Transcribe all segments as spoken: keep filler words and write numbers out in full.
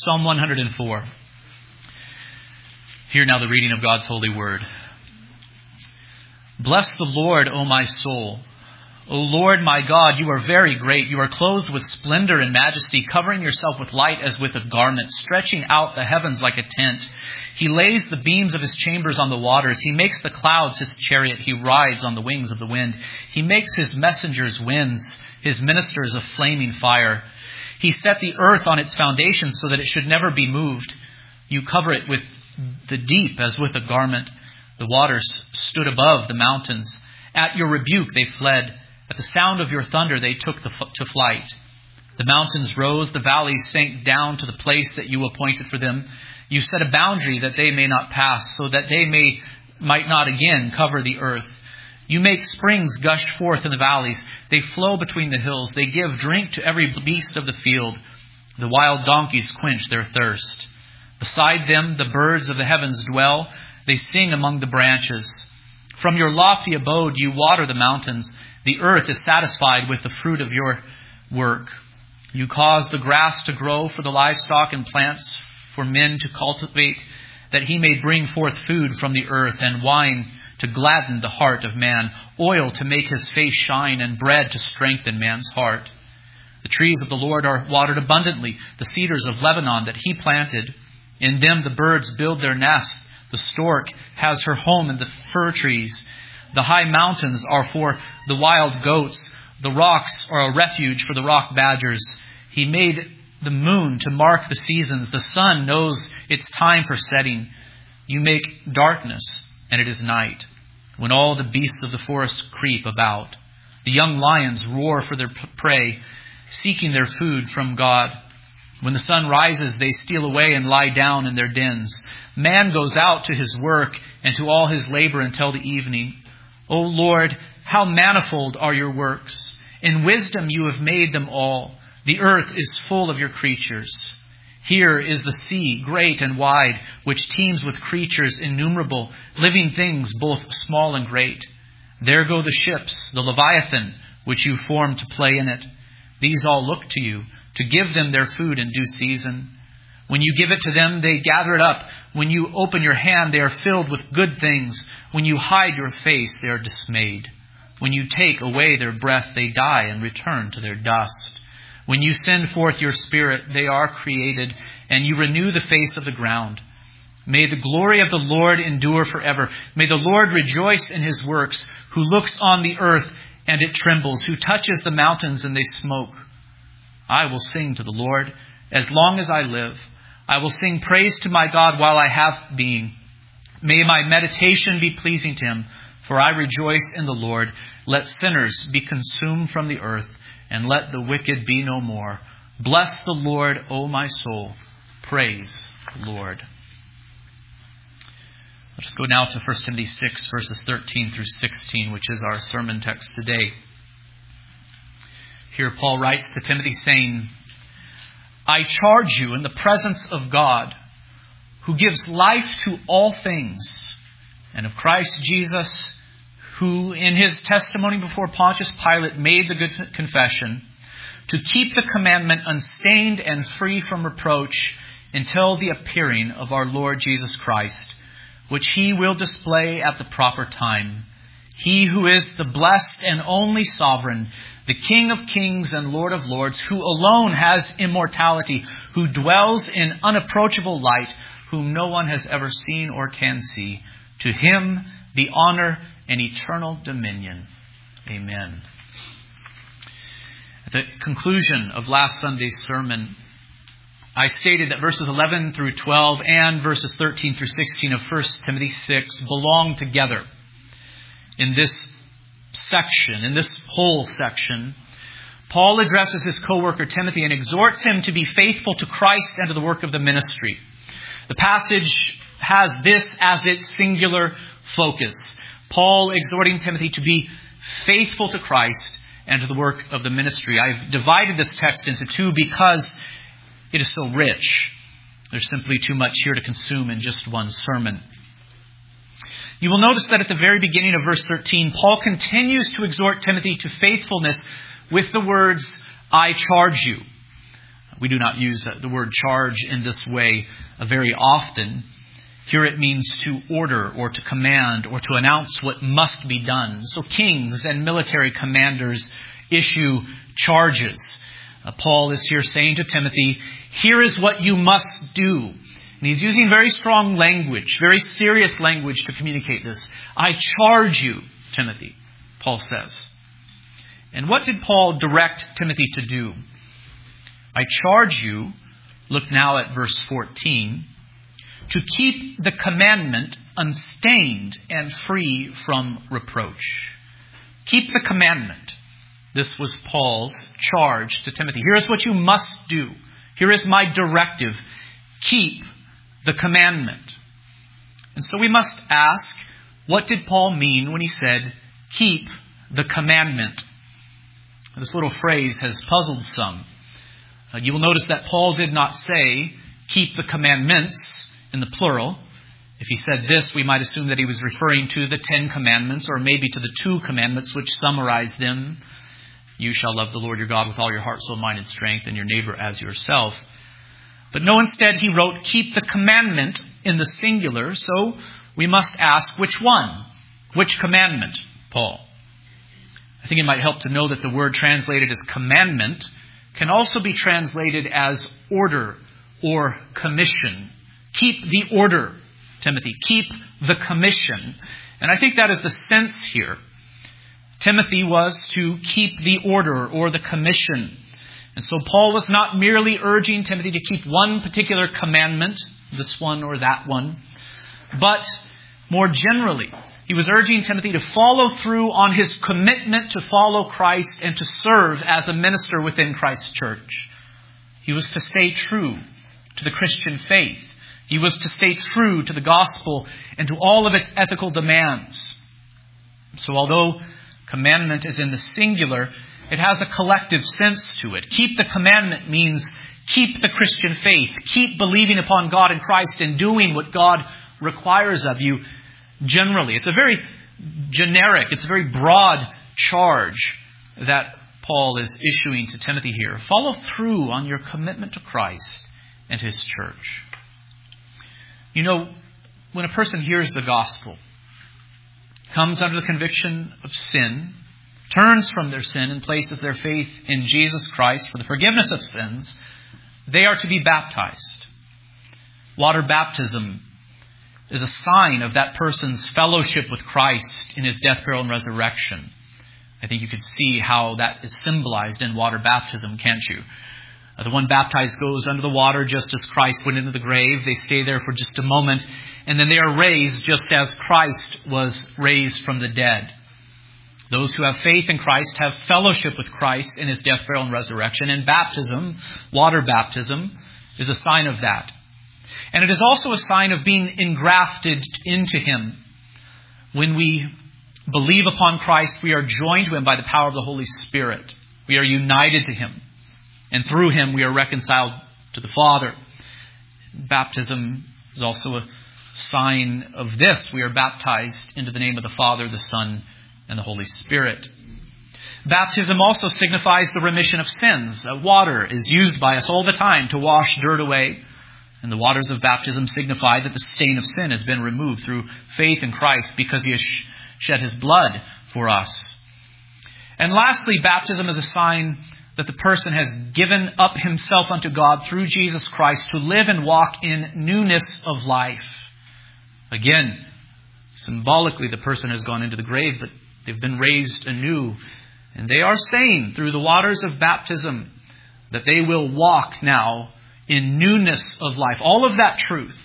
Psalm one hundred four. Hear now the reading of God's holy word. Bless the Lord, O my soul. O Lord my God, you are very great. You are clothed with splendor and majesty, covering yourself with light as with a garment, stretching out the heavens like a tent. He lays the beams of his chambers on the waters. He makes the clouds his chariot. He rides on the wings of the wind. He makes his messengers winds, his ministers a flaming fire. He set the earth on its foundations so that it should never be moved. You cover it with the deep as with a garment. The waters stood above the mountains. At your rebuke they fled. At the sound of your thunder they took the f- to flight. The mountains rose, the valleys sank down to the place that you appointed for them. You set a boundary that they may not pass, so that they may might not again cover the earth. You make springs gush forth in the valleys. They flow between the hills. They give drink to every beast of the field. The wild donkeys quench their thirst. Beside them the birds of the heavens dwell. They sing among the branches. From your lofty abode you water the mountains. The earth is satisfied with the fruit of your work. You cause the grass to grow for the livestock and plants for men to cultivate, that he may bring forth food from the earth and wine to gladden the heart of man, oil to make his face shine, and bread to strengthen man's heart. The trees of the Lord are watered abundantly, the cedars of Lebanon that he planted. In them the birds build their nests. The stork has her home in the fir trees. The high mountains are for the wild goats. The rocks are a refuge for the rock badgers. He made the moon to mark the seasons. The sun knows its time for setting. You make darkness, and it is night, when all the beasts of the forest creep about. The young lions roar for their prey, seeking their food from God. When the sun rises, they steal away and lie down in their dens. Man goes out to his work and to all his labor until the evening. O Lord, how manifold are your works. In wisdom you have made them all. The earth is full of your creatures. Here is the sea, great and wide, which teems with creatures innumerable, living things both small and great. There go the ships, the Leviathan, which you formed to play in it. These all look to you, to give them their food in due season. When you give it to them, they gather it up. When you open your hand, they are filled with good things. When you hide your face, they are dismayed. When you take away their breath, they die and return to their dust. When you send forth your Spirit, they are created, and you renew the face of the ground. May the glory of the Lord endure forever. May the Lord rejoice in his works, who looks on the earth and it trembles, who touches the mountains and they smoke. I will sing to the Lord as long as I live. I will sing praise to my God while I have being. May my meditation be pleasing to him, for I rejoice in the Lord. Let sinners be consumed from the earth, and let the wicked be no more. Bless the Lord, O my soul. Praise the Lord. Let us go now to First Timothy six, verses thirteen through sixteen, which is our sermon text today. Here Paul writes to Timothy saying, I charge you in the presence of God, who gives life to all things, and of Christ Jesus, who in his testimony before Pontius Pilate made the good confession, to keep the commandment unstained and free from reproach until the appearing of our Lord Jesus Christ, which he will display at the proper time. He who is the blessed and only sovereign, the King of kings and Lord of lords, who alone has immortality, who dwells in unapproachable light, whom no one has ever seen or can see. To him be honor and eternal dominion. Amen. At the conclusion of last Sunday's sermon, I stated that verses eleven through twelve and verses thirteen through sixteen of First Timothy six belong together. In this section, in this whole section, Paul addresses his co-worker Timothy and exhorts him to be faithful to Christ and to the work of the ministry. The passage has this as its singular focus. Paul exhorting Timothy to be faithful to Christ and to the work of the ministry. I've divided this text into two because it is so rich. There's simply too much here to consume in just one sermon. You will notice that at the very beginning of verse thirteen, Paul continues to exhort Timothy to faithfulness with the words, I charge you. We do not use the word charge in this way very often. Here it means to order or to command or to announce what must be done. So kings and military commanders issue charges. Uh, Paul is here saying to Timothy, here is what you must do. And he's using very strong language, very serious language to communicate this. I charge you, Timothy, Paul says. And what did Paul direct Timothy to do? I charge you, look now at verse fourteen, to keep the commandment unstained and free from reproach. Keep the commandment. This was Paul's charge to Timothy. Here is what you must do. Here is my directive. Keep the commandment. And so we must ask, what did Paul mean when he said, keep the commandment? This little phrase has puzzled some. Uh, you will notice that Paul did not say, keep the commandments in the plural. If he said this, we might assume that he was referring to the Ten Commandments, or maybe to the two commandments which summarize them. You shall love the Lord your God with all your heart, soul, mind, and strength, and your neighbor as yourself. But no, instead he wrote, keep the commandment in the singular. So we must ask, which one? Which commandment, Paul? I think it might help to know that the word translated as commandment can also be translated as order or commission. Keep the order, Timothy. Keep the commission. And I think that is the sense here. Timothy was to keep the order or the commission. And so Paul was not merely urging Timothy to keep one particular commandment, this one or that one, but more generally, he was urging Timothy to follow through on his commitment to follow Christ and to serve as a minister within Christ's church. He was to stay true to the Christian faith. He was to stay true to the gospel and to all of its ethical demands. So although commandment is in the singular, it has a collective sense to it. Keep the commandment means keep the Christian faith. Keep believing upon God and Christ and doing what God requires of you generally. It's a very generic, it's a very broad charge that Paul is issuing to Timothy here. Follow through on your commitment to Christ and His church. You know, when a person hears the gospel, comes under the conviction of sin, turns from their sin and places their faith in Jesus Christ for the forgiveness of sins, they are to be baptized. Water baptism is a sign of that person's fellowship with Christ in His death, burial, and resurrection. I think you could see how that is symbolized in water baptism, can't you? Uh, the one baptized goes under the water just as Christ went into the grave. They stay there for just a moment, and then they are raised just as Christ was raised from the dead. Those who have faith in Christ have fellowship with Christ in His death, burial, and resurrection. And baptism, water baptism, is a sign of that. And it is also a sign of being engrafted into Him. When we believe upon Christ, we are joined to Him by the power of the Holy Spirit. We are united to Him. And through Him, we are reconciled to the Father. Baptism is also a sign of this. We are baptized into the name of the Father, the Son, and the Holy Spirit. Baptism also signifies the remission of sins. Uh, water is used by us all the time to wash dirt away. And the waters of baptism signify that the stain of sin has been removed through faith in Christ because He has sh- shed His blood for us. And lastly, baptism is a sign that the person has given up himself unto God through Jesus Christ to live and walk in newness of life. Again, symbolically, the person has gone into the grave, but they've been raised anew. And they are saying through the waters of baptism that they will walk now in newness of life. All of that truth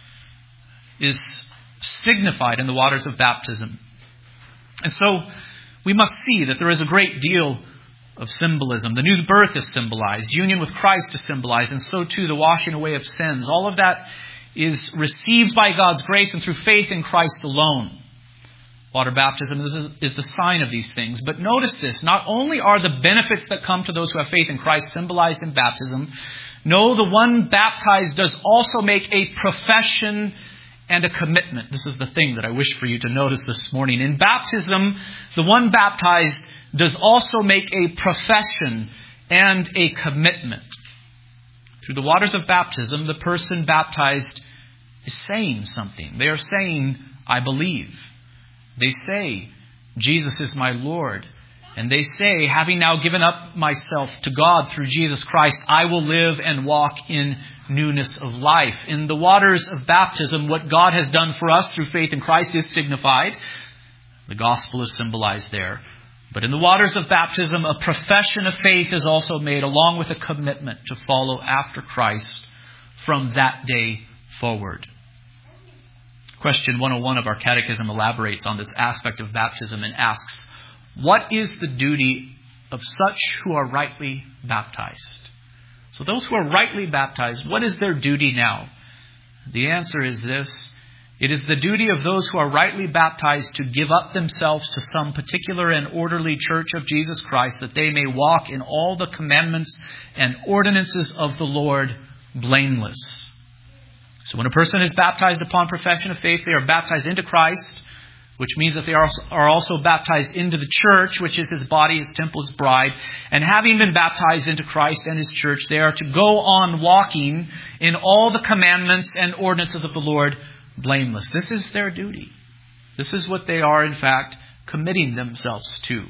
is signified in the waters of baptism. And so we must see that there is a great deal of symbolism. The new birth is symbolized. Union with Christ is symbolized. And so too the washing away of sins. All of that is received by God's grace and through faith in Christ alone. Water baptism is, is the sign of these things. But notice this. Not only are the benefits that come to those who have faith in Christ symbolized in baptism, no, the one baptized does also make a profession and a commitment. This is the thing that I wish for you to notice this morning. In baptism, the one baptized does also make a profession and a commitment. Through the waters of baptism, the person baptized is saying something. They are saying, I believe. They say, Jesus is my Lord. And they say, having now given up myself to God through Jesus Christ, I will live and walk in newness of life. In the waters of baptism, what God has done for us through faith in Christ is signified. The gospel is symbolized there. But in the waters of baptism, a profession of faith is also made, along with a commitment to follow after Christ from that day forward. Question one oh one of our catechism elaborates on this aspect of baptism and asks, what is the duty of such who are rightly baptized? So those who are rightly baptized, what is their duty now? The answer is this. It is the duty of those who are rightly baptized to give up themselves to some particular and orderly church of Jesus Christ, that they may walk in all the commandments and ordinances of the Lord blameless. So when a person is baptized upon profession of faith, they are baptized into Christ, which means that they are also baptized into the church, which is his body, his temple, his bride. And having been baptized into Christ and his church, they are to go on walking in all the commandments and ordinances of the Lord blameless. This is their duty. This is what they are, in fact, committing themselves to.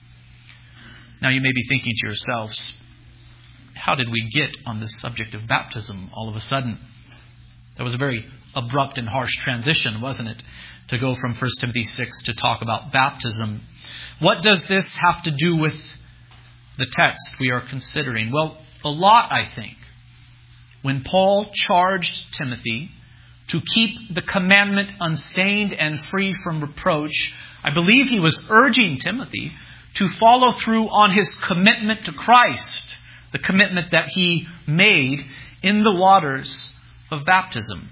Now you may be thinking to yourselves, how did we get on this subject of baptism all of a sudden? That was a very abrupt and harsh transition, wasn't it? To go from First Timothy six to talk about baptism. What does this have to do with the text we are considering? Well, a lot, I think. When Paul charged Timothy to keep the commandment unstained and free from reproach, I believe he was urging Timothy to follow through on his commitment to Christ, the commitment that he made in the waters of baptism.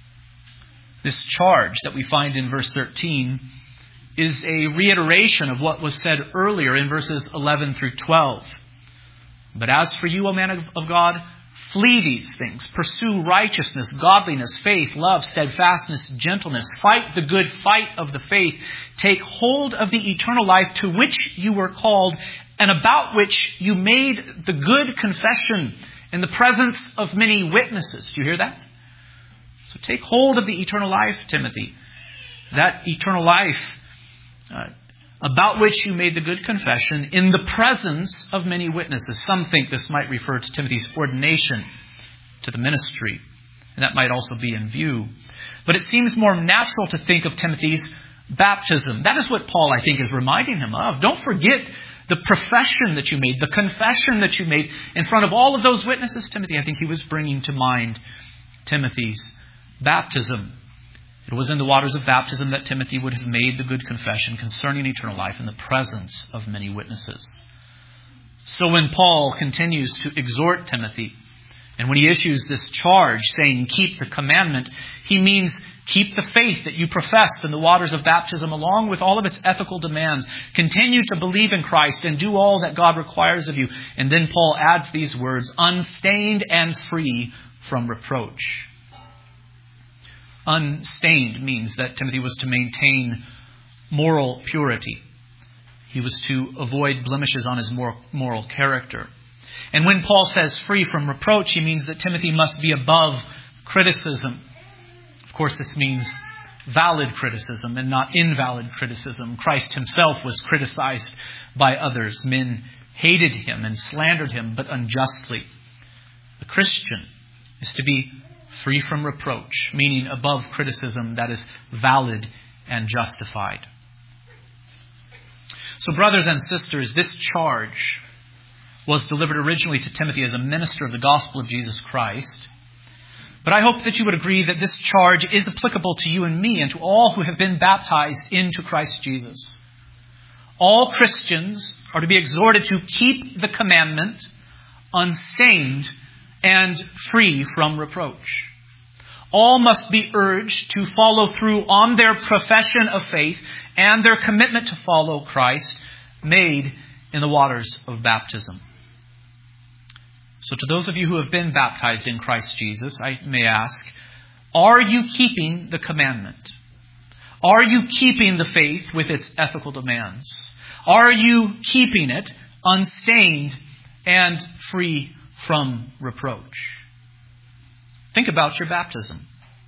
This charge that we find in verse thirteen is a reiteration of what was said earlier in verses eleven through twelve. But as for you, O man of, of God, flee these things. Pursue righteousness, godliness, faith, love, steadfastness, gentleness. Fight the good fight of the faith. Take hold of the eternal life to which you were called and about which you made the good confession in the presence of many witnesses. Do you hear that? So take hold of the eternal life, Timothy. That eternal life uh, about which you made the good confession in the presence of many witnesses. Some think this might refer to Timothy's ordination to the ministry. And that might also be in view. But it seems more natural to think of Timothy's baptism. That is what Paul, I think, is reminding him of. Don't forget the profession that you made, the confession that you made in front of all of those witnesses, Timothy. I think he was bringing to mind Timothy's baptism. It was in the waters of baptism that Timothy would have made the good confession concerning eternal life in the presence of many witnesses. So when Paul continues to exhort Timothy, and when he issues this charge saying, keep the commandment, he means keep the faith that you professed in the waters of baptism along with all of its ethical demands. Continue to believe in Christ and do all that God requires of you. And then Paul adds these words, unstained and free from reproach. Unstained means that Timothy was to maintain moral purity. He was to avoid blemishes on his moral, moral character. And when Paul says free from reproach, he means that Timothy must be above criticism. Of course, this means valid criticism and not invalid criticism. Christ himself was criticized by others. Men hated him and slandered him, but unjustly. The Christian is to be free from reproach, meaning above criticism that is valid and justified. So brothers and sisters, this charge was delivered originally to Timothy as a minister of the gospel of Jesus Christ. But I hope that you would agree that this charge is applicable to you and me and to all who have been baptized into Christ Jesus. All Christians are to be exhorted to keep the commandment unstained and free from reproach. All must be urged to follow through on their profession of faith and their commitment to follow Christ made in the waters of baptism. So to those of you who have been baptized in Christ Jesus, I may ask, are you keeping the commandment? Are you keeping the faith with its ethical demands? Are you keeping it unstained and free from reproach? Think about your baptism.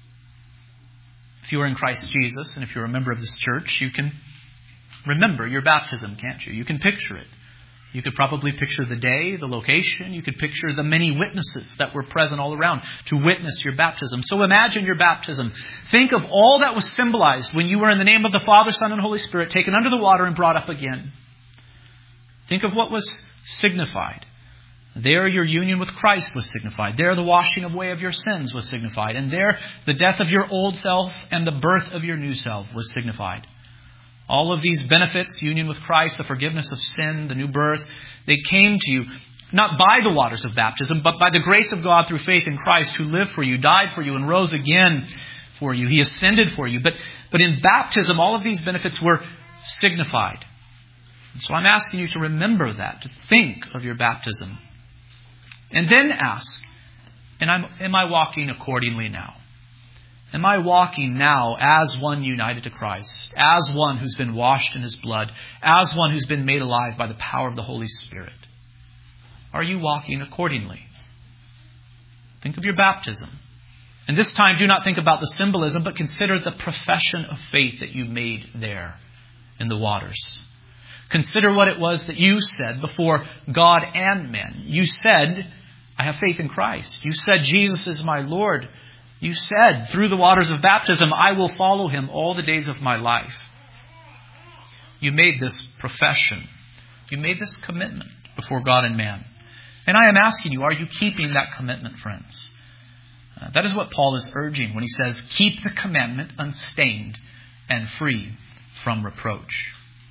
If you are in Christ Jesus, and if you're a member of this church, you can remember your baptism, can't you? You can picture it. You could probably picture the day, the location. You could picture the many witnesses that were present all around to witness your baptism. So imagine your baptism. Think of all that was symbolized when you were in the name of the Father, Son, and Holy Spirit, taken under the water and brought up again. Think of what was signified. There your union with Christ was signified. There the washing away of your sins was signified. And there the death of your old self and the birth of your new self was signified. All of these benefits, union with Christ, the forgiveness of sin, the new birth, they came to you not by the waters of baptism, but by the grace of God through faith in Christ, who lived for you, died for you, and rose again for you. He ascended for you. But, but in baptism, all of these benefits were signified. And so I'm asking you to remember that, to think of your baptism. And then ask, and I'm, am I walking accordingly now? Am I walking now as one united to Christ, as one who's been washed in His blood, as one who's been made alive by the power of the Holy Spirit? Are you walking accordingly? Think of your baptism. And this time, do not think about the symbolism, but consider the profession of faith that you made there in the waters. Consider what it was that you said before God and men. You said, I have faith in Christ. You said, Jesus is my Lord. You said, through the waters of baptism, I will follow Him all the days of my life. You made this profession. You made this commitment before God and man. And I am asking you, are you keeping that commitment, friends? Uh, that is what Paul is urging when he says, keep the commandment unstained and free from reproach.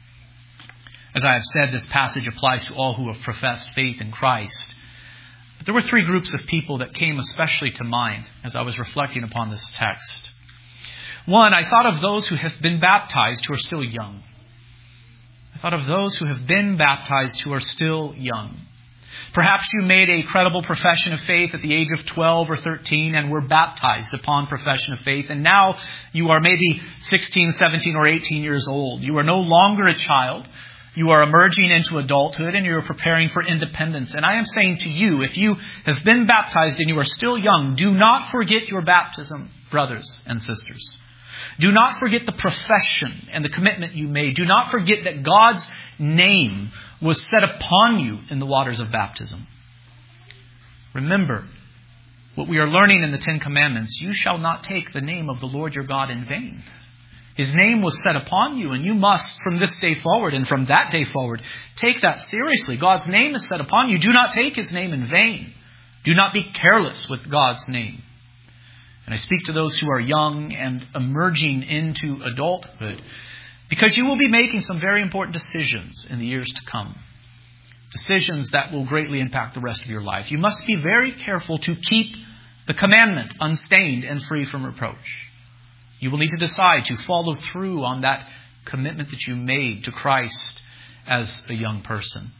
As I have said, this passage applies to all who have professed faith in Christ. But there were three groups of people that came especially to mind as I was reflecting upon this text. One, I thought of those who have been baptized who are still young. I thought of those who have been baptized who are still young. Perhaps you made a credible profession of faith at the age of twelve or thirteen and were baptized upon profession of faith. And now you are maybe sixteen, seventeen, or eighteen years old. You are no longer a child. You are emerging into adulthood and you are preparing for independence. And I am saying to you, if you have been baptized and you are still young, do not forget your baptism, brothers and sisters. Do not forget the profession and the commitment you made. Do not forget that God's name was set upon you in the waters of baptism. Remember what we are learning in the Ten Commandments. You shall not take the name of the Lord your God in vain. His name was set upon you, and you must, from this day forward and from that day forward, take that seriously. God's name is set upon you. Do not take His name in vain. Do not be careless with God's name. And I speak to those who are young and emerging into adulthood, because you will be making some very important decisions in the years to come. Decisions that will greatly impact the rest of your life. You must be very careful to keep the commandment unstained and free from reproach. You will need to decide to follow through on that commitment that you made to Christ as a young person.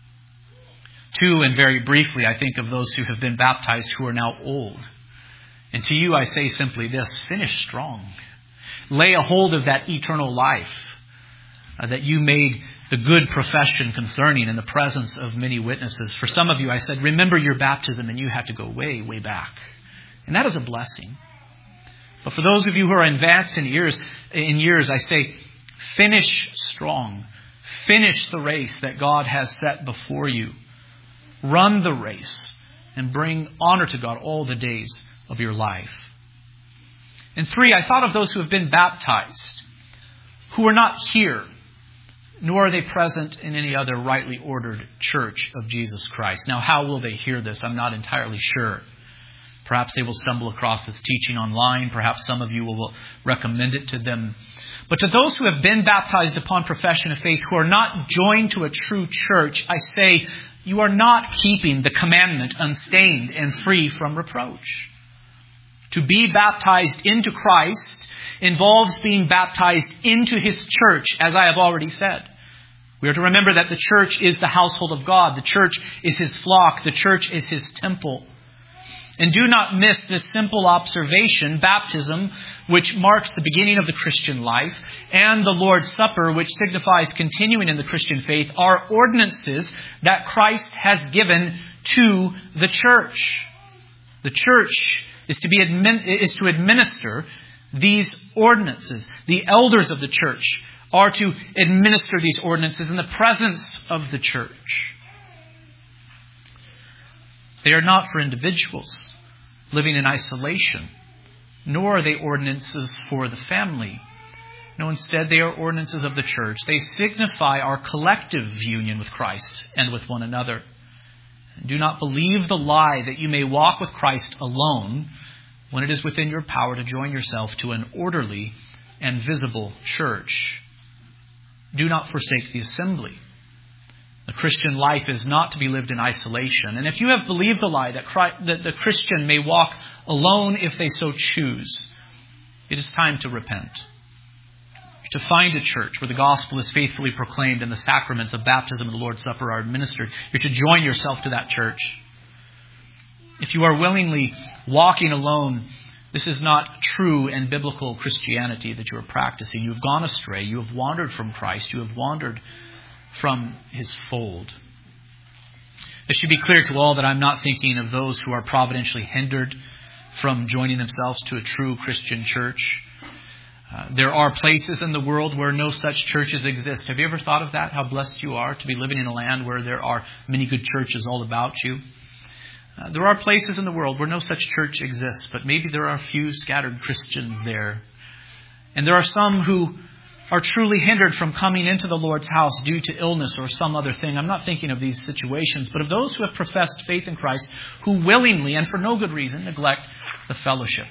Two, and very briefly, I think of those who have been baptized who are now old. And to you I say simply this, finish strong. Lay a hold of that eternal life uh, that you made the good profession concerning in the presence of many witnesses. For some of you, I said, remember your baptism, and you had to go way, way back. And that is a blessing. But for those of you who are advanced in years, in years, I say, finish strong. Finish the race that God has set before you. Run the race and bring honor to God all the days of your life. And three, I thought of those who have been baptized, who are not here, nor are they present in any other rightly ordered church of Jesus Christ. Now, how will they hear this? I'm not entirely sure. Perhaps they will stumble across this teaching online. Perhaps some of you will recommend it to them. But to those who have been baptized upon profession of faith, who are not joined to a true church, I say, you are not keeping the commandment unstained and free from reproach. To be baptized into Christ involves being baptized into His church, as I have already said. We are to remember that the church is the household of God. The church is His flock. The church is His temple. And do not miss this simple observation, baptism, which marks the beginning of the Christian life, and the Lord's Supper, which signifies continuing in the Christian faith, are ordinances that Christ has given to the church. The church is to be admin, is to administer these ordinances. The elders of the church are to administer these ordinances in the presence of the church. They are not for individuals living in isolation, nor are they ordinances for the family. No, instead they are ordinances of the church. They signify our collective union with Christ and with one another. Do not believe the lie that you may walk with Christ alone when it is within your power to join yourself to an orderly and visible church. Do not forsake the assembly. The Christian life is not to be lived in isolation. And if you have believed the lie that, Christ, that the Christian may walk alone if they so choose, it is time to repent. To find a church where the gospel is faithfully proclaimed and the sacraments of baptism and the Lord's Supper are administered. You're to join yourself to that church. If you are willingly walking alone, this is not true and biblical Christianity that you are practicing. You have gone astray. You have wandered from Christ. You have wandered from His fold. It should be clear to all that I'm not thinking of those who are providentially hindered from joining themselves to a true Christian church. Uh, there are places in the world where no such churches exist. Have you ever thought of that? How blessed you are to be living in a land where there are many good churches all about you. Uh, there are places in the world where no such church exists, but maybe there are a few scattered Christians there. And there are some who are truly hindered from coming into the Lord's house due to illness or some other thing. I'm not thinking of these situations, but of those who have professed faith in Christ, who willingly and for no good reason neglect the fellowship.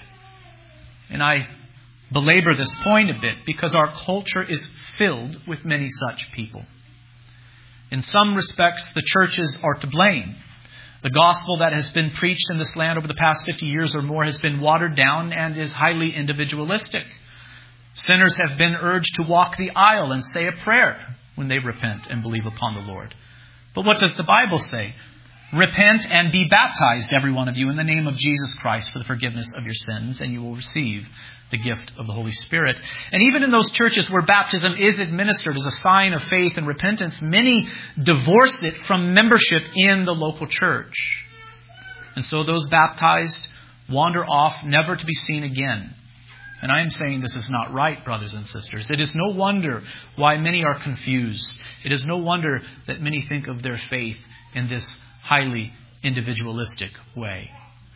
And I belabor this point a bit because our culture is filled with many such people. In some respects, the churches are to blame. The gospel that has been preached in this land over the past fifty years or more has been watered down and is highly individualistic. Sinners have been urged to walk the aisle and say a prayer when they repent and believe upon the Lord. But what does the Bible say? Repent and be baptized, every one of you, in the name of Jesus Christ for the forgiveness of your sins, and you will receive the gift of the Holy Spirit. And even in those churches where baptism is administered as a sign of faith and repentance, many divorce it from membership in the local church. And so those baptized wander off, never to be seen again. And I am saying this is not right, brothers and sisters. It is no wonder why many are confused. It is no wonder that many think of their faith in this highly individualistic way.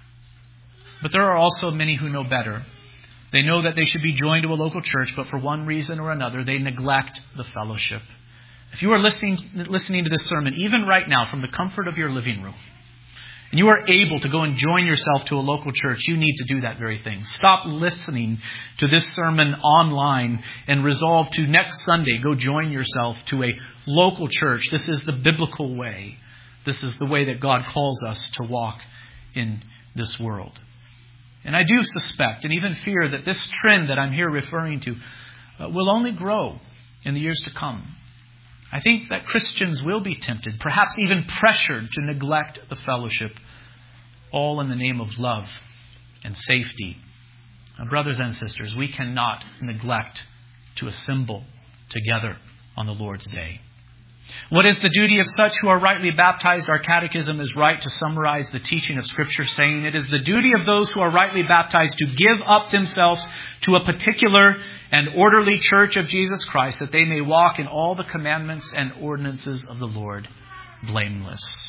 But there are also many who know better. They know that they should be joined to a local church, but for one reason or another, they neglect the fellowship. If you are listening, listening to this sermon, even right now from the comfort of your living room, and you are able to go and join yourself to a local church, you need to do that very thing. Stop listening to this sermon online and resolve to next Sunday go join yourself to a local church. This is the biblical way. This is the way that God calls us to walk in this world. And I do suspect and even fear that this trend that I'm here referring to uh, will only grow in the years to come. I think that Christians will be tempted, perhaps even pressured to neglect the fellowship, all in the name of love and safety. Now, brothers and sisters, we cannot neglect to assemble together on the Lord's day. What is the duty of such who are rightly baptized? Our catechism is right to summarize the teaching of Scripture, saying it is the duty of those who are rightly baptized to give up themselves to a particular and orderly church of Jesus Christ, that they may walk in all the commandments and ordinances of the Lord blameless.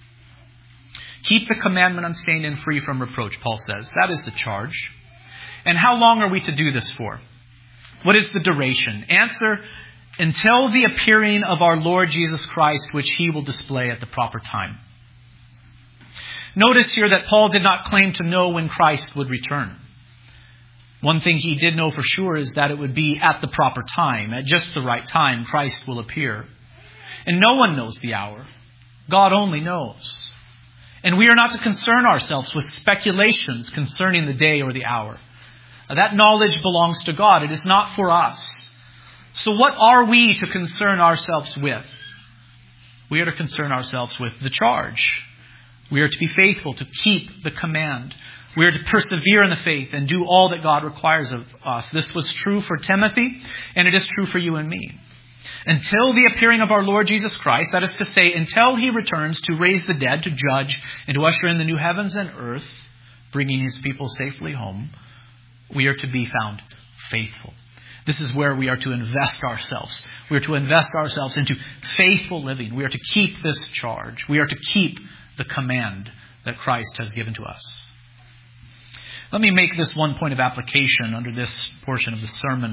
Keep the commandment unstained and free from reproach, Paul says. That is the charge. And how long are we to do this for? What is the duration? Answer: until the appearing of our Lord Jesus Christ, which He will display at the proper time. Notice here that Paul did not claim to know when Christ would return. One thing he did know for sure is that it would be at the proper time, at just the right time, Christ will appear. And no one knows the hour. God only knows. And we are not to concern ourselves with speculations concerning the day or the hour. That knowledge belongs to God. It is not for us. So what are we to concern ourselves with? We are to concern ourselves with the charge. We are to be faithful, to keep the command. We are to persevere in the faith and do all that God requires of us. This was true for Timothy, and it is true for you and me. Until the appearing of our Lord Jesus Christ, that is to say, until He returns to raise the dead, to judge, and to usher in the new heavens and earth, bringing his people safely home, we are to be found faithful. This is where we are to invest ourselves. We are to invest ourselves into faithful living. We are to keep this charge. We are to keep the command that Christ has given to us. Let me make this one point of application under this portion of the sermon.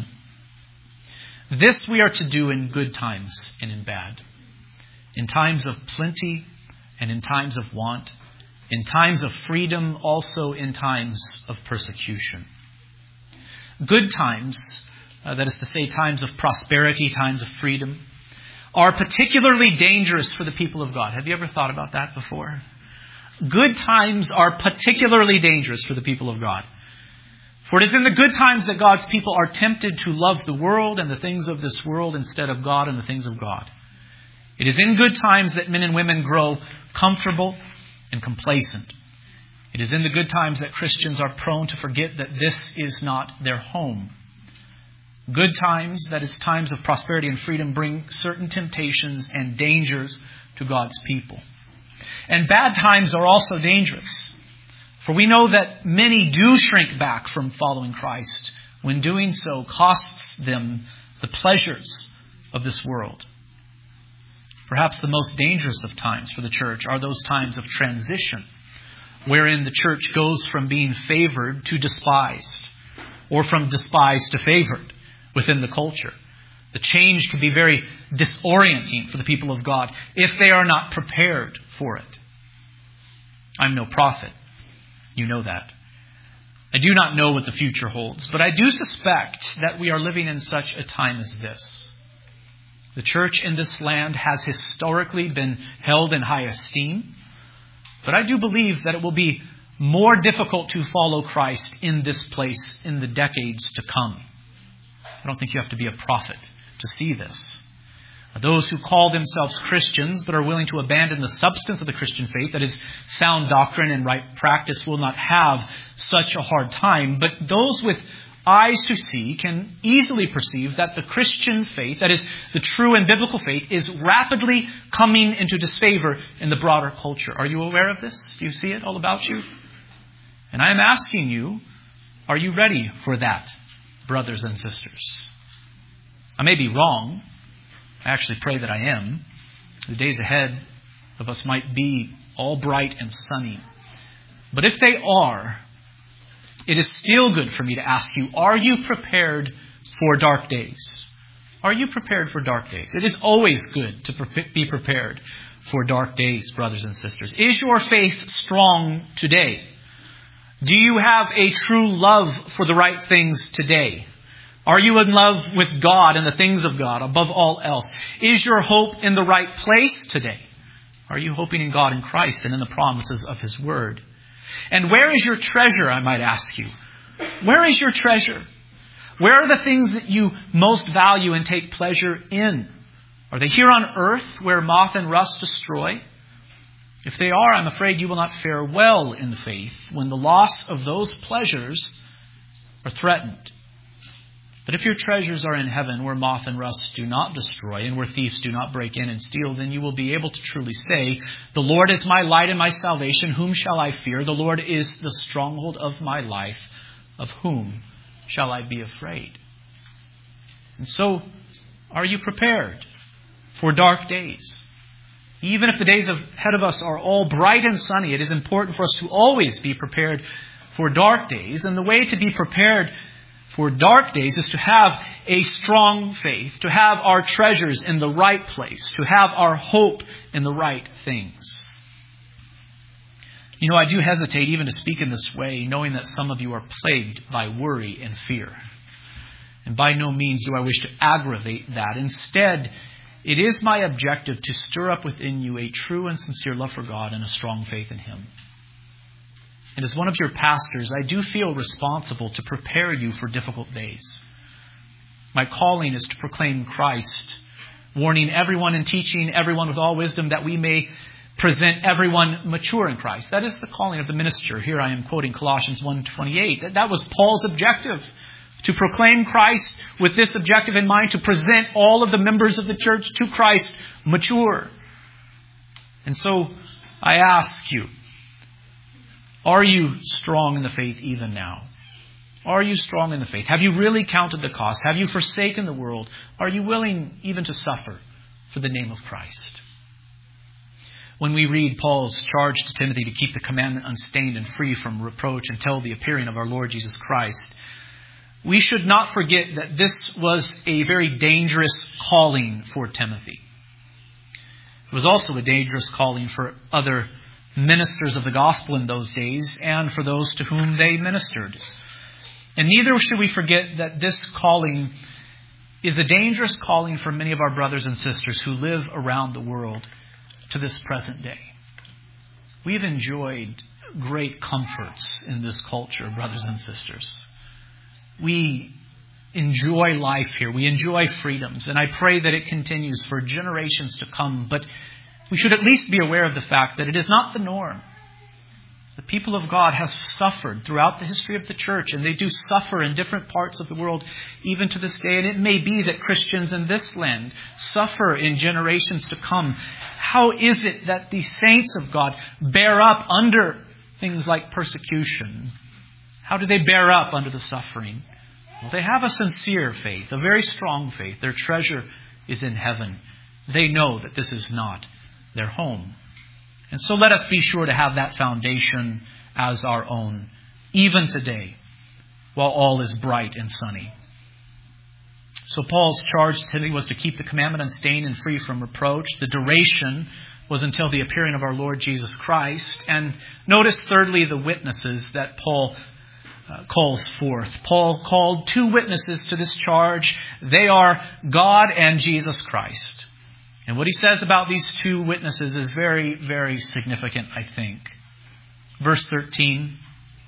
This we are to do in good times and in bad. In times of plenty and in times of want. In times of freedom, also in times of persecution. Good times, uh, that is to say times of prosperity, times of freedom, are particularly dangerous for the people of God. Have you ever thought about that before? Good times are particularly dangerous for the people of God. For it is in the good times that God's people are tempted to love the world and the things of this world instead of God and the things of God. It is in good times that men and women grow comfortable and complacent. It is in the good times that Christians are prone to forget that this is not their home. Good times, that is times of prosperity and freedom, bring certain temptations and dangers to God's people. And bad times are also dangerous. For we know that many do shrink back from following Christ when doing so costs them the pleasures of this world. Perhaps the most dangerous of times for the church are those times of transition, wherein the church goes from being favored to despised, or from despised to favored within the culture. The change can be very disorienting for the people of God if they are not prepared for it. I'm no prophet. You know that. I do not know what the future holds, but I do suspect that we are living in such a time as this. The church in this land has historically been held in high esteem, but I do believe that it will be more difficult to follow Christ in this place in the decades to come. I don't think you have to be a prophet to see this. Those who call themselves Christians but are willing to abandon the substance of the Christian faith, that is, sound doctrine and right practice, will not have such a hard time. But those with eyes to see can easily perceive that the Christian faith, that is, the true and biblical faith, is rapidly coming into disfavor in the broader culture. Are you aware of this? Do you see it all about you? And I am asking you, are you ready for that, brothers and sisters? I may be wrong. I actually pray that I am. The days ahead of us might be all bright and sunny. But if they are, it is still good for me to ask you, are you prepared for dark days? Are you prepared for dark days? It is always good to pre- be prepared for dark days, brothers and sisters. Is your faith strong today? Do you have a true love for the right things today? Are you in love with God and the things of God above all else? Is your hope in the right place today? Are you hoping in God and Christ and in the promises of His Word? And where is your treasure, I might ask you? Where is your treasure? Where are the things that you most value and take pleasure in? Are they here on earth where moth and rust destroy? If they are, I'm afraid you will not fare well in the faith when the loss of those pleasures are threatened. But if your treasures are in heaven where moth and rust do not destroy and where thieves do not break in and steal, then you will be able to truly say, the Lord is my light and my salvation. Whom shall I fear? The Lord is the stronghold of my life. Of whom shall I be afraid? And so, are you prepared for dark days? Even if the days ahead of us are all bright and sunny, it is important for us to always be prepared for dark days. And the way to be prepared for dark days is to have a strong faith, to have our treasures in the right place, to have our hope in the right things. You know, I do hesitate even to speak in this way, knowing that some of you are plagued by worry and fear. And by no means do I wish to aggravate that. Instead, it is my objective to stir up within you a true and sincere love for God and a strong faith in Him. And as one of your pastors, I do feel responsible to prepare you for difficult days. My calling is to proclaim Christ, warning everyone and teaching everyone with all wisdom that we may present everyone mature in Christ. That is the calling of the minister. Here I am quoting Colossians one twenty-eight. That, that was Paul's objective, to proclaim Christ with this objective in mind, to present all of the members of the church to Christ mature. And so I ask you, Are you strong in the faith even now? Are you strong in the faith? Have you really counted the cost? Have you forsaken the world? Are you willing even to suffer for the name of Christ? When we read Paul's charge to Timothy to keep the commandment unstained and free from reproach until the appearing of our Lord Jesus Christ, we should not forget that this was a very dangerous calling for Timothy. It was also a dangerous calling for other ministers of the gospel in those days and for those to whom they ministered. And neither should we forget that this calling is a dangerous calling for many of our brothers and sisters who live around the world to this present day. We've enjoyed great comforts in this culture, brothers and sisters. We enjoy life here. We enjoy freedoms. And I pray that it continues for generations to come. But we should at least be aware of the fact that it is not the norm. The people of God have suffered throughout the history of the church, and they do suffer in different parts of the world even to this day. And it may be that Christians in this land suffer in generations to come. How is it that the saints of God bear up under things like persecution? How do they bear up under the suffering? Well, they have a sincere faith, a very strong faith. Their treasure is in heaven. They know that this is not their home. And so let us be sure to have that foundation as our own, even today, while all is bright and sunny. So Paul's charge to Timothy was to keep the commandment unstained and free from reproach. The duration was until the appearing of our Lord Jesus Christ. And notice thirdly the witnesses that Paul uh, calls forth. Paul called two witnesses to this charge. They are God and Jesus Christ. And what he says about these two witnesses is very, very significant, I think. Verse thirteen,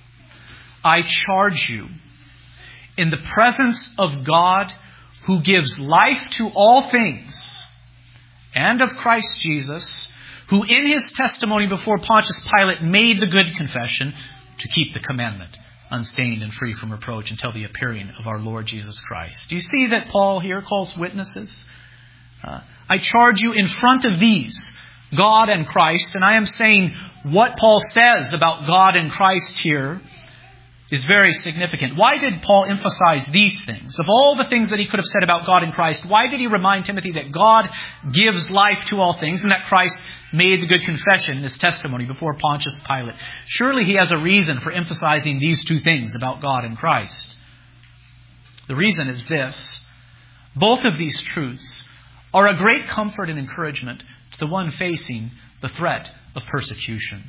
I charge you in the presence of God who gives life to all things, and of Christ Jesus, who in his testimony before Pontius Pilate made the good confession to keep the commandment unstained and free from reproach until the appearing of our Lord Jesus Christ. Do you see that Paul here calls witnesses? Uh, I charge you in front of these, God and Christ. And I am saying what Paul says about God and Christ here is very significant. Why did Paul emphasize these things? Of all the things that he could have said about God and Christ, why did he remind Timothy that God gives life to all things and that Christ made the good confession in his testimony before Pontius Pilate? Surely he has a reason for emphasizing these two things about God and Christ. The reason is this. Both of these truths are a great comfort and encouragement to the one facing the threat of persecution.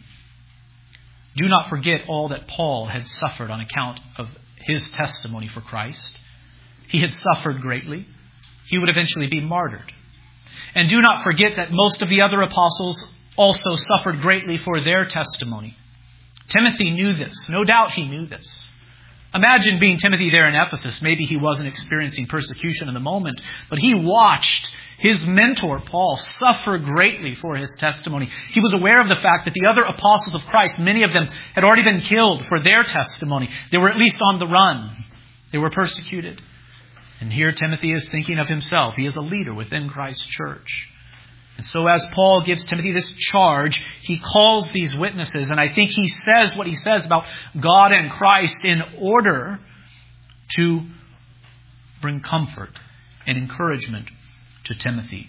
Do not forget all that Paul had suffered on account of his testimony for Christ. He had suffered greatly. He would eventually be martyred. And do not forget that most of the other apostles also suffered greatly for their testimony. Timothy knew this. No doubt he knew this. Imagine being Timothy there in Ephesus. Maybe he wasn't experiencing persecution in the moment, but he watched his mentor, Paul, suffer greatly for his testimony. He was aware of the fact that the other apostles of Christ, many of them had already been killed for their testimony. They were at least on the run. They were persecuted. And here Timothy is thinking of himself. He is a leader within Christ's church. And so as Paul gives Timothy this charge, he calls these witnesses. And I think he says what he says about God and Christ in order to bring comfort and encouragement to Timothy.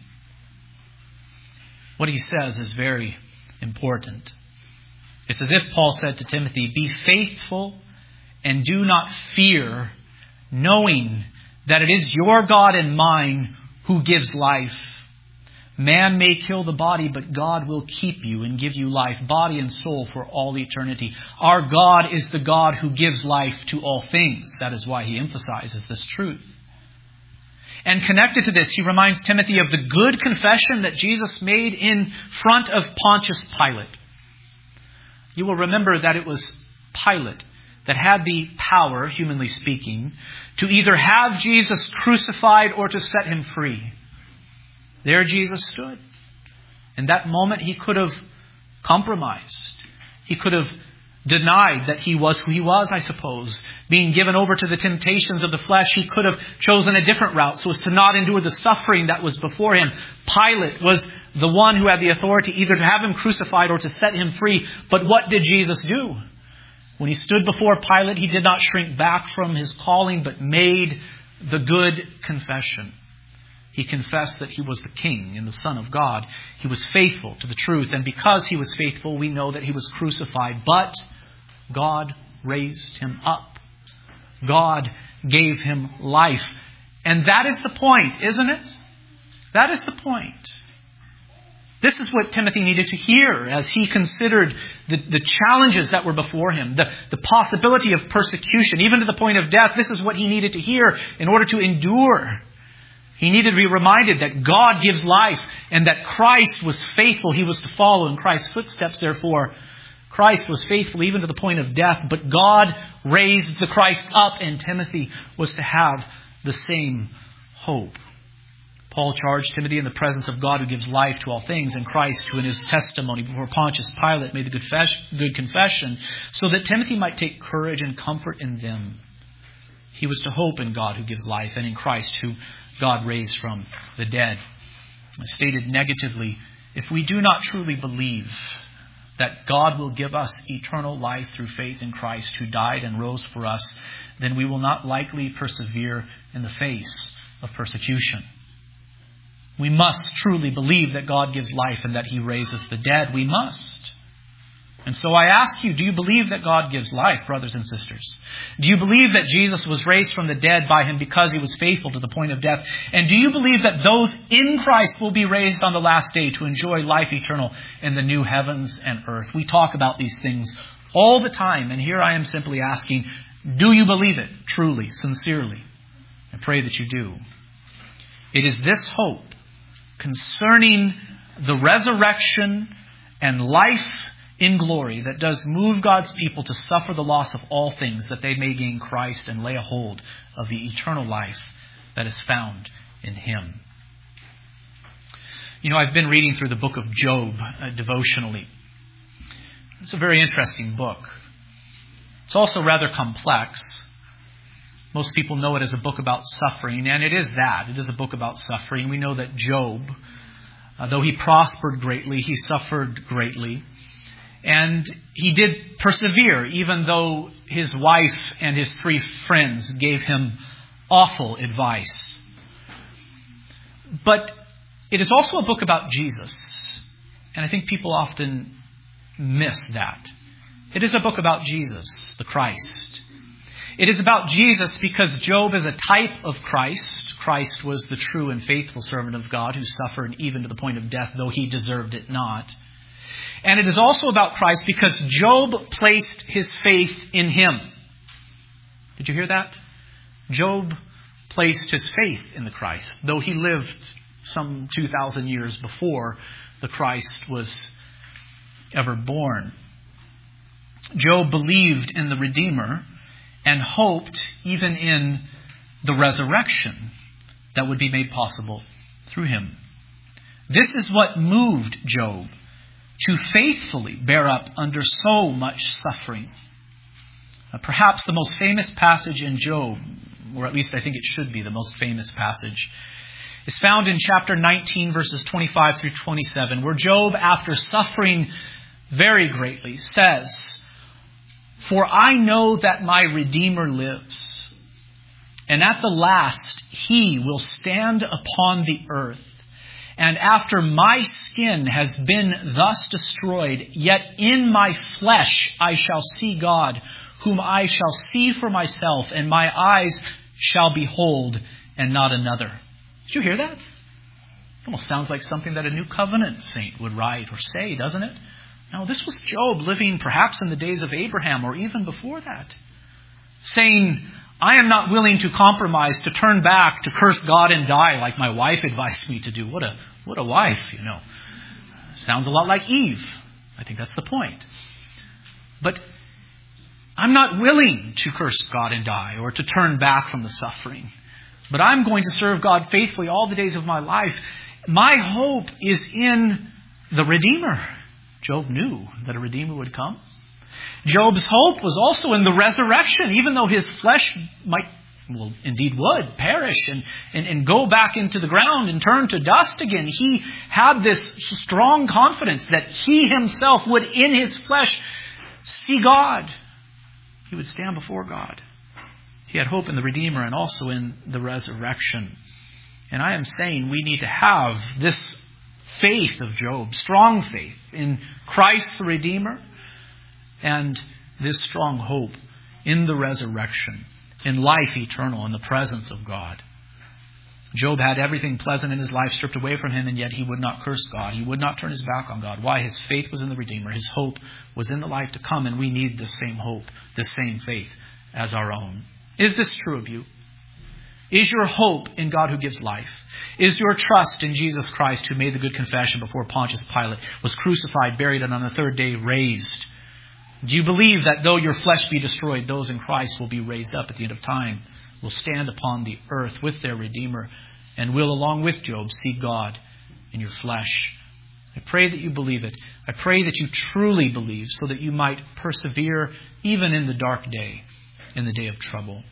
What he says is very important. It's as if Paul said to Timothy, be faithful and do not fear, knowing that it is your God and mine who gives life. Man may kill the body, but God will keep you and give you life, body and soul, for all eternity. Our God is the God who gives life to all things. That is why he emphasizes this truth. And connected to this, he reminds Timothy of the good confession that Jesus made in front of Pontius Pilate. You will remember that it was Pilate that had the power, humanly speaking, to either have Jesus crucified or to set him free. There Jesus stood. In that moment, he could have compromised. He could have denied that he was who he was, I suppose. Being given over to the temptations of the flesh, he could have chosen a different route so as to not endure the suffering that was before him. Pilate was the one who had the authority either to have him crucified or to set him free. But what did Jesus do? When he stood before Pilate, he did not shrink back from his calling, but made the good confession. He confessed that he was the King and the Son of God. He was faithful to the truth. And because he was faithful, we know that he was crucified. But God raised him up. God gave him life. And that is the point, isn't it? That is the point. This is what Timothy needed to hear as he considered the, the challenges that were before him, the, the possibility of persecution, even to the point of death. This is what he needed to hear in order to endure. He needed to be reminded that God gives life and that Christ was faithful. He was to follow in Christ's footsteps, therefore. Christ was faithful even to the point of death, but God raised the Christ up, and Timothy was to have the same hope. Paul charged Timothy in the presence of God who gives life to all things, and Christ who in his testimony before Pontius Pilate made the good confession, so that Timothy might take courage and comfort in them. He was to hope in God who gives life and in Christ who God raised from the dead. Stated negatively, if we do not truly believe that God will give us eternal life through faith in Christ who died and rose for us, then we will not likely persevere in the face of persecution. We must truly believe that God gives life and that He raises the dead. We must. And so I ask you, do you believe that God gives life, brothers and sisters? Do you believe that Jesus was raised from the dead by Him because He was faithful to the point of death? And do you believe that those in Christ will be raised on the last day to enjoy life eternal in the new heavens and earth? We talk about these things all the time, and here I am simply asking, do you believe it truly, sincerely? I pray that you do. It is this hope concerning the resurrection and life in glory that does move God's people to suffer the loss of all things, that they may gain Christ and lay a hold of the eternal life that is found in Him. You know, I've been reading through the book of Job uh, devotionally. It's a very interesting book. It's also rather complex. Most people know it as a book about suffering, and it is that. It is a book about suffering. We know that Job, uh, though he prospered greatly, he suffered greatly. And he did persevere, even though his wife and his three friends gave him awful advice. But it is also a book about Jesus. And I think people often miss that. It is a book about Jesus, the Christ. It is about Jesus because Job is a type of Christ. Christ was the true and faithful servant of God who suffered even to the point of death, though he deserved it not. And it is also about Christ because Job placed his faith in Him. Did you hear that? Job placed his faith in the Christ, though he lived some two thousand years before the Christ was ever born. Job believed in the Redeemer and hoped even in the resurrection that would be made possible through him. This is what moved Job to faithfully bear up under so much suffering. Uh, perhaps the most famous passage in Job, or at least I think it should be the most famous passage, is found in chapter nineteen, verses twenty-five through twenty-seven, where Job, after suffering very greatly, says, "For I know that my Redeemer lives, and at the last He will stand upon the earth. And after my skin has been thus destroyed, yet in my flesh I shall see God, whom I shall see for myself, and my eyes shall behold, and not another." Did you hear that? It almost sounds like something that a New Covenant saint would write or say, doesn't it? Now, this was Job living perhaps in the days of Abraham or even before that, saying, I am not willing to compromise, to turn back, to curse God and die like my wife advised me to do. What a what a wife, you know. Sounds a lot like Eve. I think that's the point. But I'm not willing to curse God and die or to turn back from the suffering. But I'm going to serve God faithfully all the days of my life. My hope is in the Redeemer. Job knew that a Redeemer would come. Job's hope was also in the resurrection, even though his flesh might, well, indeed would perish and, and, and go back into the ground and turn to dust again. He had this strong confidence that he himself would, in his flesh, see God. he would stand before God. He had hope in the Redeemer and also in the resurrection. And I am saying we need to have this faith of Job, strong faith in Christ the Redeemer, and this strong hope in the resurrection, in life eternal, in the presence of God. Job had everything pleasant in his life stripped away from him, and yet he would not curse God. He would not turn his back on God. Why? His faith was in the Redeemer. His hope was in the life to come, and we need the same hope, the same faith as our own. Is this true of you? Is your hope in God who gives life? Is your trust in Jesus Christ, who made the good confession before Pontius Pilate, was crucified, buried, and on the third day raised? Do you believe that though your flesh be destroyed, those in Christ will be raised up at the end of time, will stand upon the earth with their Redeemer, and will, along with Job, see God in your flesh? I pray that you believe it. I pray that you truly believe, so that you might persevere even in the dark day, in the day of trouble.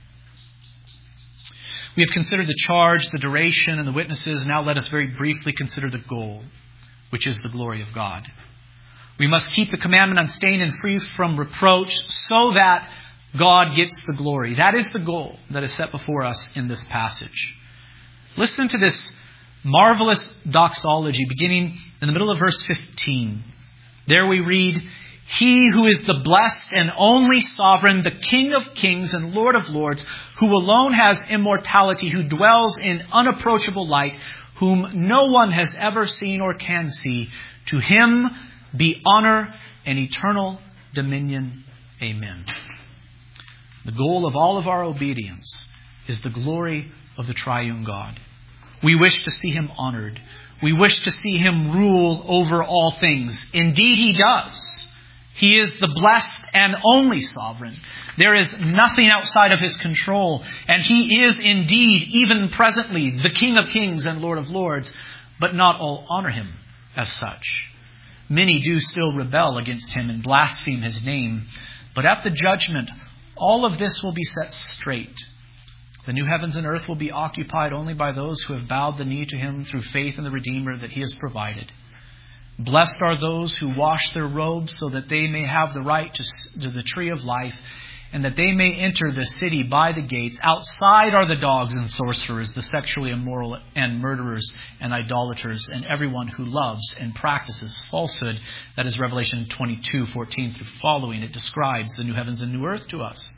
We have considered the charge, the duration, and the witnesses. Now let us very briefly consider the goal, which is the glory of God. We must keep the commandment unstained and free from reproach so that God gets the glory. That is the goal that is set before us in this passage. Listen to this marvelous doxology beginning in the middle of verse fifteen. There we read, "He who is the blessed and only sovereign, the King of kings and Lord of lords, who alone has immortality, who dwells in unapproachable light, whom no one has ever seen or can see, to him be honor and eternal dominion. Amen." The goal of all of our obedience is the glory of the triune God. We wish to see him honored. We wish to see him rule over all things. Indeed, he does. He is the blessed and only sovereign. There is nothing outside of his control. And he is indeed, even presently, the King of kings and Lord of lords. But not all honor him as such. Many do still rebel against him and blaspheme his name. But at the judgment, all of this will be set straight. The new heavens and earth will be occupied only by those who have bowed the knee to him through faith in the Redeemer that he has provided. Blessed are those who wash their robes so that they may have the right to, to the tree of life, and that they may enter the city by the gates. Outside are the dogs and sorcerers, the sexually immoral and murderers and idolaters, and everyone who loves and practices falsehood. That is Revelation twenty-two, fourteen through following. It describes the new heavens and new earth to us.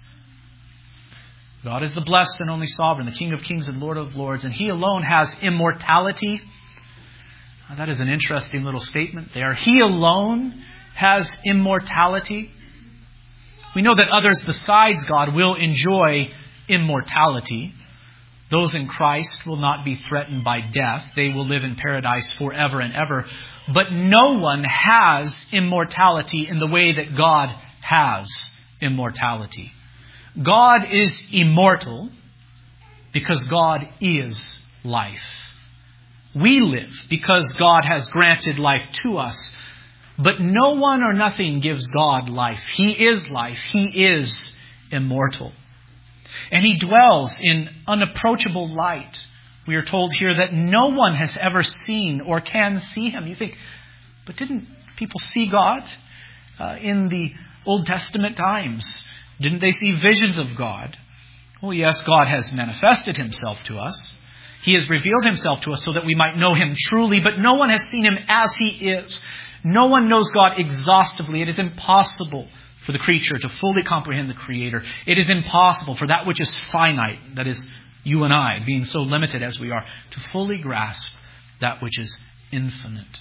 God is the blessed and only sovereign, the King of kings and Lord of lords, and he alone has immortality. Now, that is an interesting little statement there. He alone has immortality. We know that others besides God will enjoy immortality. Those in Christ will not be threatened by death. They will live in paradise forever and ever. But no one has immortality in the way that God has immortality. God is immortal because God is life. We live because God has granted life to us. But no one or nothing gives God life. He is life. He is immortal. And he dwells in unapproachable light. We are told here that no one has ever seen or can see him. You think, but didn't people see God uh, in the Old Testament times? Didn't they see visions of God? Well, yes, God has manifested himself to us. He has revealed himself to us so that we might know him truly, but no one has seen him as he is. No one knows God exhaustively. It is impossible for the creature to fully comprehend the Creator. It is impossible for that which is finite, that is you and I, being so limited as we are, to fully grasp that which is infinite.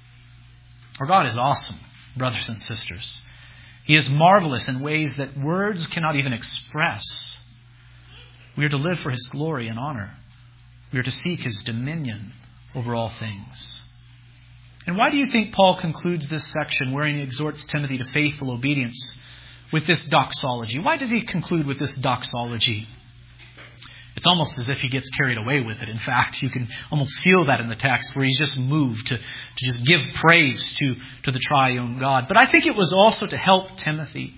Our God is awesome, brothers and sisters. He is marvelous in ways that words cannot even express. We are to live for his glory and honor. We are to seek his dominion over all things. And why do you think Paul concludes this section wherein he exhorts Timothy to faithful obedience with this doxology? Why does he conclude with this doxology? It's almost as if he gets carried away with it. In fact, you can almost feel that in the text where he's just moved to, to just give praise to, to the triune God. But I think it was also to help Timothy,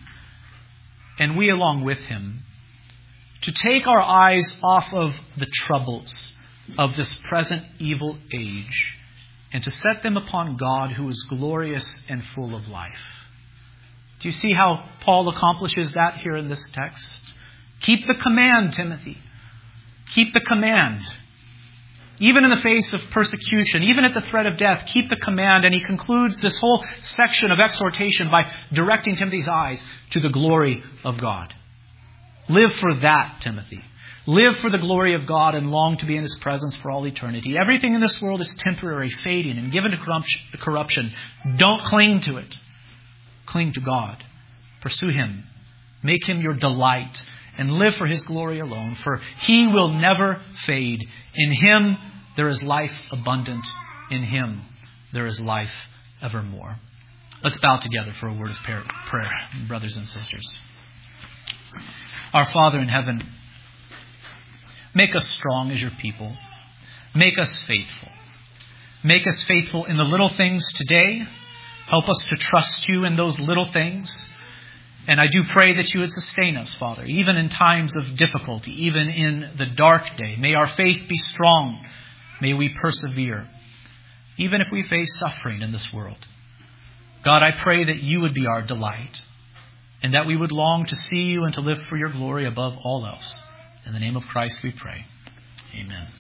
and we along with him, to take our eyes off of the troubles of this present evil age and to set them upon God, who is glorious and full of life. Do you see how Paul accomplishes that here in this text? Keep the command, Timothy. Keep the command. Even in the face of persecution, even at the threat of death, keep the command. And he concludes this whole section of exhortation by directing Timothy's eyes to the glory of God. Live for that, Timothy. Live for the glory of God and long to be in His presence for all eternity. Everything in this world is temporary, fading, and given to corruption. Don't cling to it. Cling to God. Pursue Him. Make Him your delight. And live for His glory alone, for He will never fade. In Him there is life abundant. In Him there is life evermore. Let's bow together for a word of prayer, brothers and sisters. Our Father in heaven, make us strong as your people. Make us faithful. Make us faithful in the little things today. Help us to trust you in those little things. And I do pray that you would sustain us, Father, even in times of difficulty, even in the dark day. May our faith be strong. May we persevere, even if we face suffering in this world. God, I pray that you would be our delight and that we would long to see you and to live for your glory above all else. In the name of Christ we pray. Amen.